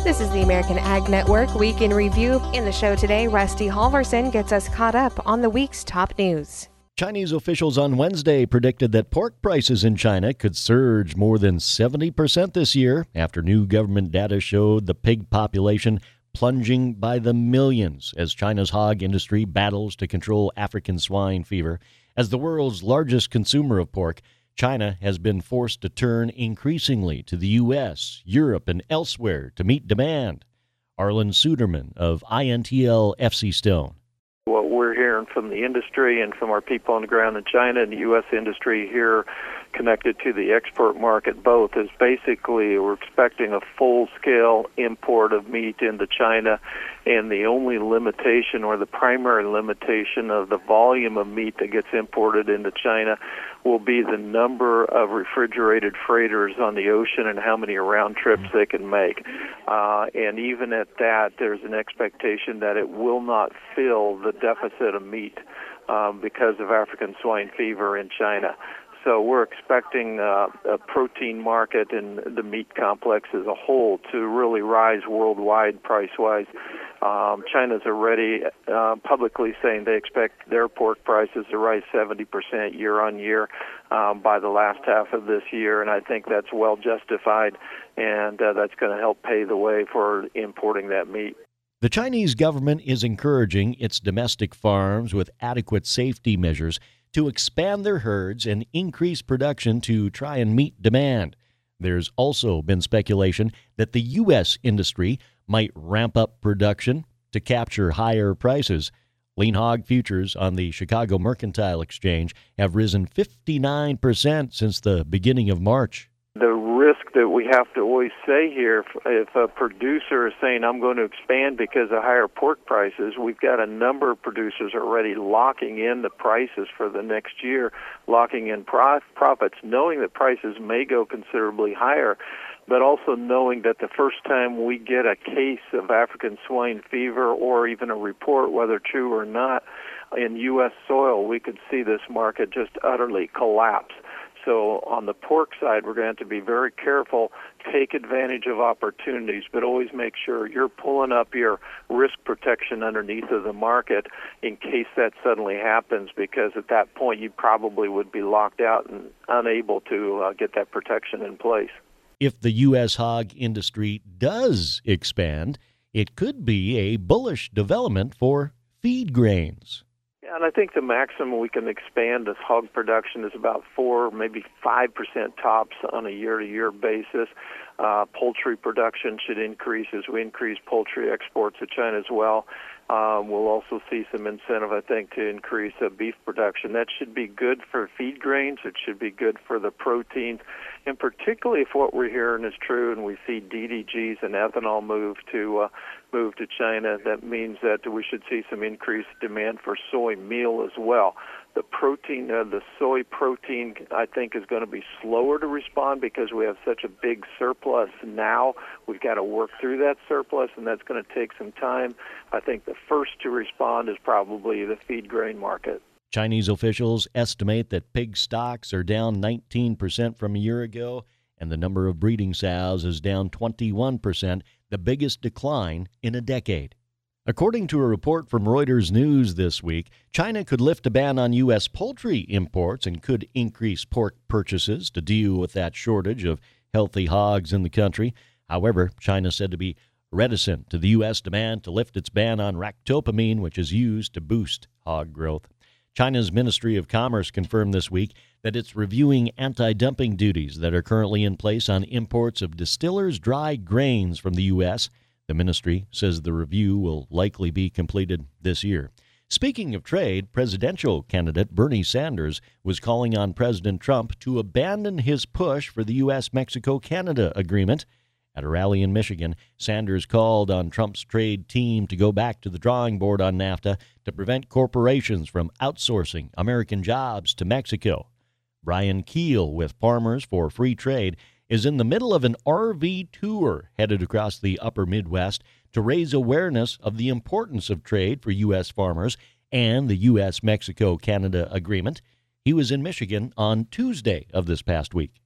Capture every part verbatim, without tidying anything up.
This is the American Ag Network Week in Review. In the show today, Rusty Halverson gets us caught up on the week's top news. Chinese officials on Wednesday predicted that pork prices in China could surge more than seventy percent this year after new government data showed the pig population plunging by the millions as China's hog industry battles to control African swine fever. As the world's largest consumer of pork, China has been forced to turn increasingly to the U S, Europe, and elsewhere to meet demand. Arlen Suderman of I N T L F C Stone. What we're hearing from the industry and from our people on the ground in China and the U S industry here connected to the export market both is basically we're expecting a full-scale import of meat into China, and the only limitation or the primary limitation of the volume of meat that gets imported into China will be the number of refrigerated freighters on the ocean and how many round trips they can make. Uh, and even at that, there's an expectation that it will not fill the deficit of meat um, because of African swine fever in China. So we're expecting uh, a protein market and the meat complex as a whole to really rise worldwide price-wise. Um, China's already uh, publicly saying they expect their pork prices to rise seventy percent year on year um, by the last half of this year, and I think that's well justified, and uh, that's going to help pave the way for importing that meat. The Chinese government is encouraging its domestic farms with adequate safety measures to expand their herds and increase production to try and meet demand. There's also been speculation that the U S industry might ramp up production to capture higher prices. Lean hog futures on the Chicago Mercantile Exchange have risen fifty-nine percent since the beginning of March. The risk that we have to always say here, if a producer is saying, I'm going to expand because of higher pork prices, we've got a number of producers already locking in the prices for the next year, locking in prof- profits, knowing that prices may go considerably higher, but also knowing that the first time we get a case of African swine fever or even a report, whether true or not, in U S soil, we could see this market just utterly collapse. So on the pork side, we're going to have to be very careful, take advantage of opportunities, but always make sure you're pulling up your risk protection underneath of the market in case that suddenly happens, because at that point you probably would be locked out and unable to uh, get that protection in place. If the U S hog industry does expand, it could be a bullish development for feed grains. And I think the maximum we can expand as hog production is about four, maybe five percent tops on a year-to-year basis. Uh, poultry production should increase as we increase poultry exports to China as well. Um, we'll also see some incentive, I think, to increase uh, beef production. That should be good for feed grains. It should be good for the proteins. And particularly if what we're hearing is true and we see D D Gs and ethanol move to uh, move to China, that means that we should see some increased demand for soy meal as well. The protein, uh, the soy protein, I think, is going to be slower to respond because we have such a big surplus now. We've got to work through that surplus, and that's going to take some time. I think the first to respond is probably the feed grain market. Chinese officials estimate that pig stocks are down nineteen percent from a year ago, and the number of breeding sows is down twenty-one percent, the biggest decline in a decade. According to a report from Reuters News this week, China could lift a ban on U S poultry imports and could increase pork purchases to deal with that shortage of healthy hogs in the country. However, China said to be reticent to the U S demand to lift its ban on ractopamine, which is used to boost hog growth. China's Ministry of Commerce confirmed this week that it's reviewing anti-dumping duties that are currently in place on imports of distillers' dry grains from the U S. The ministry says the review will likely be completed this year. Speaking of trade, presidential candidate Bernie Sanders was calling on President Trump to abandon his push for the U S Mexico Canada agreement. At a rally in Michigan, Sanders called on Trump's trade team to go back to the drawing board on NAFTA to prevent corporations from outsourcing American jobs to Mexico. Brian Keel with Farmers for Free Trade is in the middle of an R V tour headed across the upper Midwest to raise awareness of the importance of trade for U S farmers and the U S Mexico Canada agreement. He was in Michigan on Tuesday of this past week.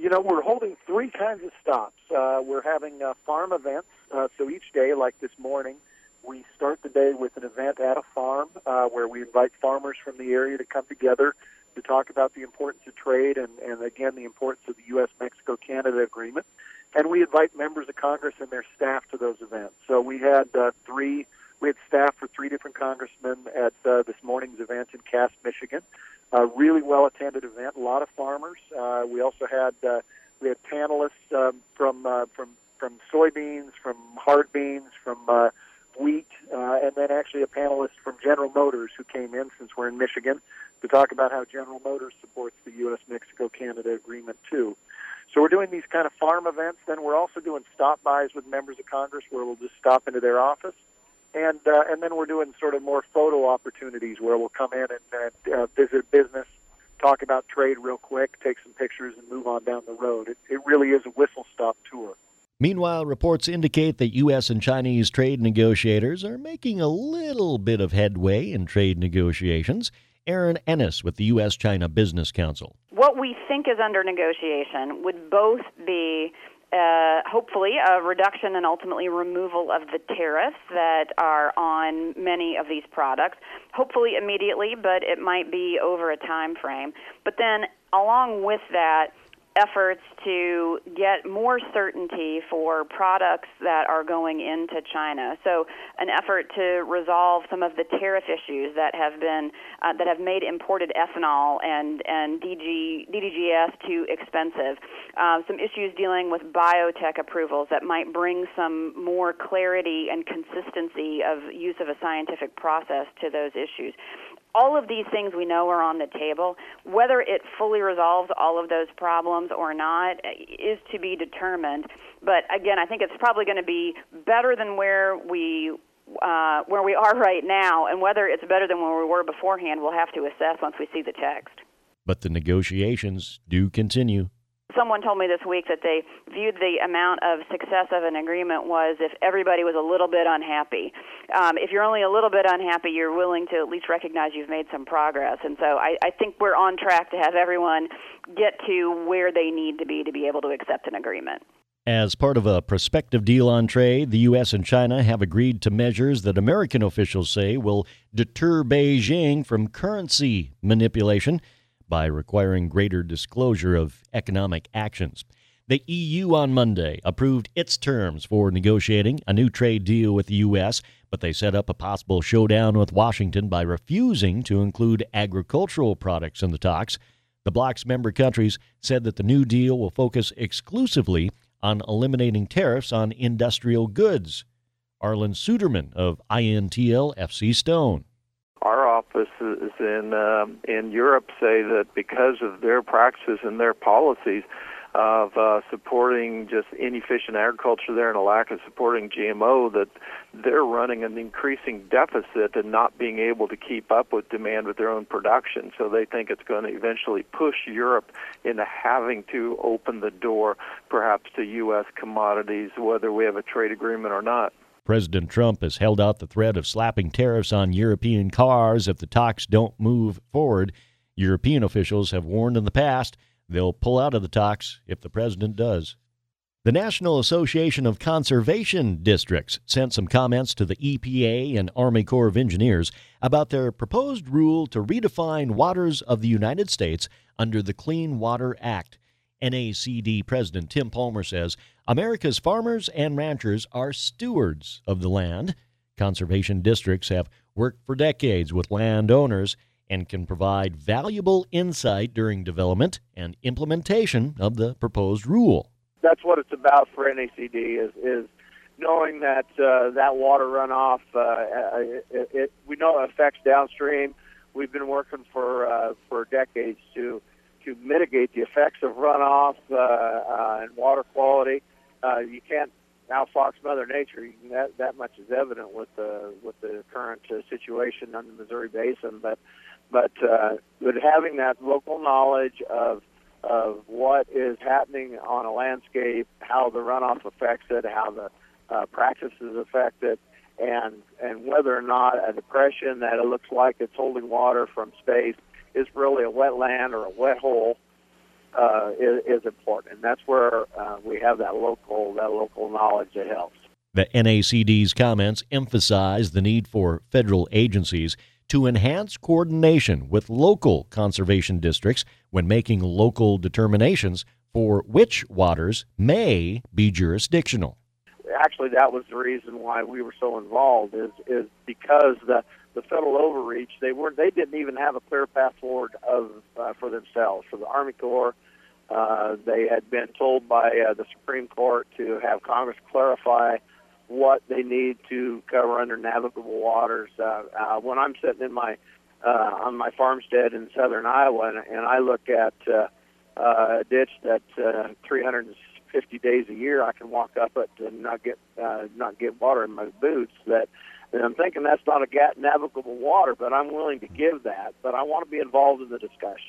You know, we're holding three kinds of stops. Uh, we're having uh, farm events. Uh, so each day, like this morning, we start the day with an event at a farm uh, where we invite farmers from the area to come together to talk about the importance of trade and, and again, the importance of the U S Mexico Canada agreement. And we invite members of Congress and their staff to those events. So we had uh, three, we had staff for three different congressmen at uh, this morning's event in Cass, Michigan. A really well-attended event, a lot of farmers. Uh, we also had uh, we had panelists um, from uh, from from soybeans, from hard beans, from uh, wheat, uh, and then actually a panelist from General Motors who came in, since we're in Michigan, to talk about how General Motors supports the U S Mexico Canada agreement too. So we're doing these kind of farm events. Then we're also doing stop-bys with members of Congress where we'll just stop into their office. And uh, and then we're doing sort of more photo opportunities where we'll come in and, and uh, visit business, talk about trade real quick, take some pictures, and move on down the road. It, it really is a whistle-stop tour. Meanwhile, reports indicate that U S and Chinese trade negotiators are making a little bit of headway in trade negotiations. Erin Ennis with the U S China Business Council. What we think is under negotiation would both be Uh, hopefully a reduction and ultimately removal of the tariffs that are on many of these products, hopefully immediately, but it might be over a time frame. But then along with that, efforts to get more certainty for products that are going into China. So an effort to resolve some of the tariff issues that have been uh, that have made imported ethanol and and D G, D D G S too expensive. Uh, some issues dealing with biotech approvals that might bring some more clarity and consistency of use of a scientific process to those issues. All of these things we know are on the table. Whether it fully resolves all of those problems or not is to be determined. But again, I think it's probably going to be better than where we uh, where we are right now, and whether it's better than where we were beforehand, we'll have to assess once we see the text. But the negotiations do continue. Someone told me this week that they viewed the amount of success of an agreement was if everybody was a little bit unhappy. Um, if you're only a little bit unhappy, you're willing to at least recognize you've made some progress. And so I, I think we're on track to have everyone get to where they need to be to be able to accept an agreement. As part of a prospective deal on trade, the U S and China have agreed to measures that American officials say will deter Beijing from currency manipulation by requiring greater disclosure of economic actions. The E U on Monday approved its terms for negotiating a new trade deal with the U S, but they set up a possible showdown with Washington by refusing to include agricultural products in the talks. The bloc's member countries said that the new deal will focus exclusively on eliminating tariffs on industrial goods. Arlen Suderman of I N T L F C Stone. Our offices in um, in Europe say that because of their practices and their policies of uh, supporting just inefficient agriculture there and a lack of supporting G M O, that they're running an increasing deficit and not being able to keep up with demand with their own production. So they think it's going to eventually push Europe into having to open the door perhaps to U S commodities, whether we have a trade agreement or not. President Trump has held out the threat of slapping tariffs on European cars if the talks don't move forward. European officials have warned in the past they'll pull out of the talks if the president does. The National Association of Conservation Districts sent some comments to the E P A and Army Corps of Engineers about their proposed rule to redefine waters of the United States under the Clean Water Act. N A C D President Tim Palmer says America's farmers and ranchers are stewards of the land. Conservation districts have worked for decades with landowners and can provide valuable insight during development and implementation of the proposed rule. That's what it's about for N A C D is, is knowing that uh, that water runoff, uh, it, it, we know it affects downstream. We've been working for uh, for decades to to mitigate the effects of runoff uh, uh, and water quality. Uh, you can't outfox Mother Nature. You can, that, that much is evident with the with the current uh, situation on the Missouri Basin. But but uh, but having that local knowledge of of what is happening on a landscape, how the runoff affects it, how the uh, practices affect it, and and whether or not a depression that it looks like it's holding water from space is really a wetland or a wet hole, uh, is, is important, and that's where uh, we have that local that local knowledge that helps. The N A C D's comments emphasize the need for federal agencies to enhance coordination with local conservation districts when making local determinations for which waters may be jurisdictional. Actually, that was the reason why we were so involved, is is because the the federal overreach, they were they didn't even have a clear path forward of uh, for themselves. For the Army Corps, uh, they had been told by uh, the Supreme Court to have Congress clarify what they need to cover under navigable waters. Uh, uh, when I'm sitting in my uh, on my farmstead in southern Iowa, and, and I look at uh, uh, a ditch that uh, three hundred fifty days a year I can walk up it and not get uh, not get water in my boots, that and I'm thinking that's not a navigable water, but I'm willing to give that. But I want to be involved in the discussion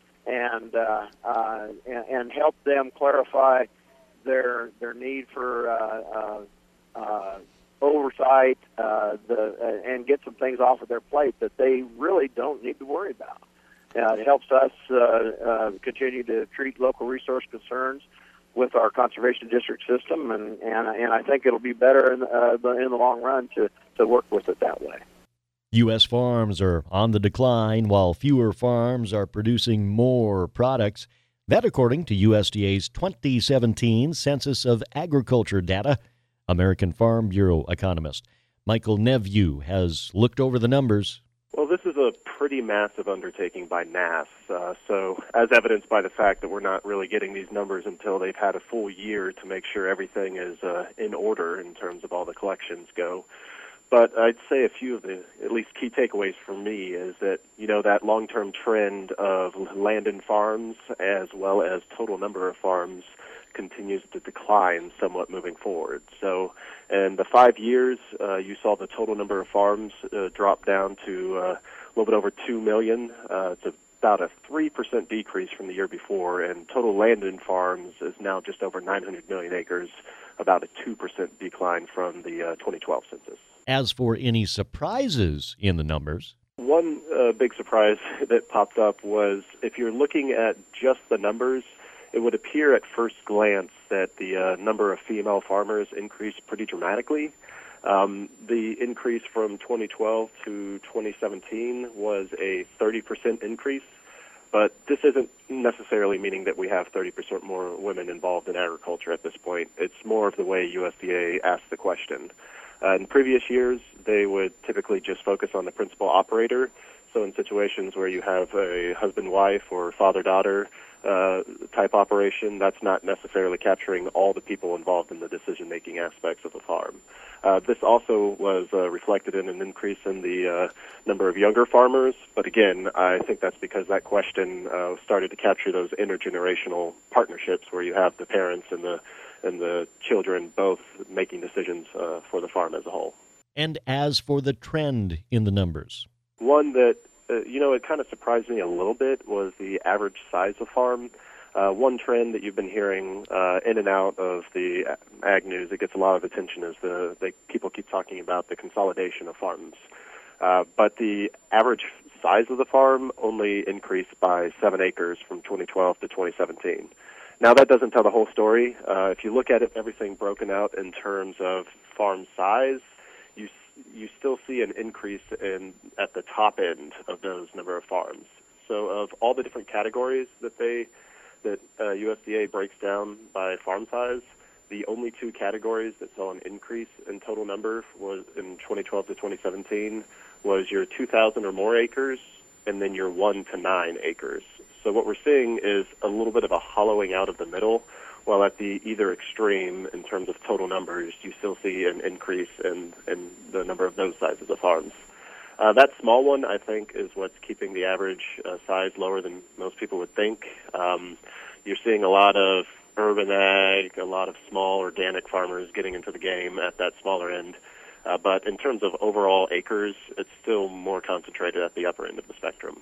and uh, uh, and, and help them clarify their their need for uh, uh, uh, oversight, uh, the uh, and get some things off of their plate that they really don't need to worry about. Uh, it helps us uh, uh, continue to treat local resource concerns with our conservation district system, and, and, and I think it'll be better in, uh, in the long run to, to work with it that way. U S farms are on the decline while fewer farms are producing more products. That according to U S D A's twenty seventeen Census of Agriculture data. American Farm Bureau economist Michael Nevue has looked over the numbers. Well, this is a pretty massive undertaking by N A S, uh, so as evidenced by the fact that we're not really getting these numbers until they've had a full year to make sure everything is uh, in order in terms of all the collections go. But I'd say a few of the, at least key takeaways for me is that, you know, that long-term trend of land and farms as well as total number of farms continues to decline somewhat moving forward. So in the five years, uh, you saw the total number of farms uh, drop down to uh, a little bit over two million. Uh, it's about a three percent decrease from the year before, and total land and farms is now just over nine hundred million acres, about a two percent decline from the uh, twenty twelve census. As for any surprises in the numbers, one uh, big surprise that popped up was if you're looking at just the numbers, it would appear at first glance that the uh, number of female farmers increased pretty dramatically. Um, the increase from twenty twelve to twenty seventeen was a thirty percent increase, but this isn't necessarily meaning that we have thirty percent more women involved in agriculture at this point. It's more of the way U S D A asked the question. Uh, in previous years, they would typically just focus on the principal operator. So in situations where you have a husband-wife or father-daughter uh, type operation, that's not necessarily capturing all the people involved in the decision-making aspects of a farm. Uh, this also was uh, reflected in an increase in the uh, number of younger farmers, but again, I think that's because that question uh, started to capture those intergenerational partnerships where you have the parents and the and the children both making decisions uh, for the farm as a whole. And as for the trend in the numbers, one that, uh, you know, it kind of surprised me a little bit was the average size of farm. Uh, one trend that you've been hearing uh, in and out of the ag news that gets a lot of attention is the, the people keep talking about the consolidation of farms. Uh, but the average size of the farm only increased by seven acres from twenty twelve to twenty seventeen. Now, that doesn't tell the whole story. Uh, if you look at it, everything broken out in terms of farm size, you you still see an increase in at the top end of those number of farms. So of all the different categories that they that uh, U S D A breaks down by farm size, the only two categories that saw an increase in total number was in twenty twelve to twenty seventeen was your two thousand or more acres and then your one to nine acres. So what we're seeing is a little bit of a hollowing out of the middle, while at the either extreme in terms of total numbers, you still see an increase in, in the number of those sizes of farms. Uh, that small one, I think, is what's keeping the average uh, size lower than most people would think. Um, you're seeing a lot of urban ag, a lot of small organic farmers getting into the game at that smaller end. Uh, but in terms of overall acres, it's still more concentrated at the upper end of the spectrum.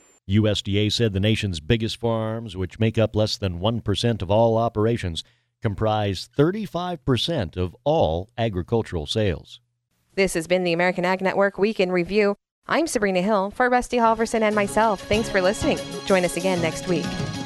U S D A said the nation's biggest farms, which make up less than one percent of all operations, comprise thirty-five percent of all agricultural sales. This has been the American Ag Network Week in Review. I'm Sabrina Hill for Rusty Halverson and myself. Thanks for listening. Join us again next week.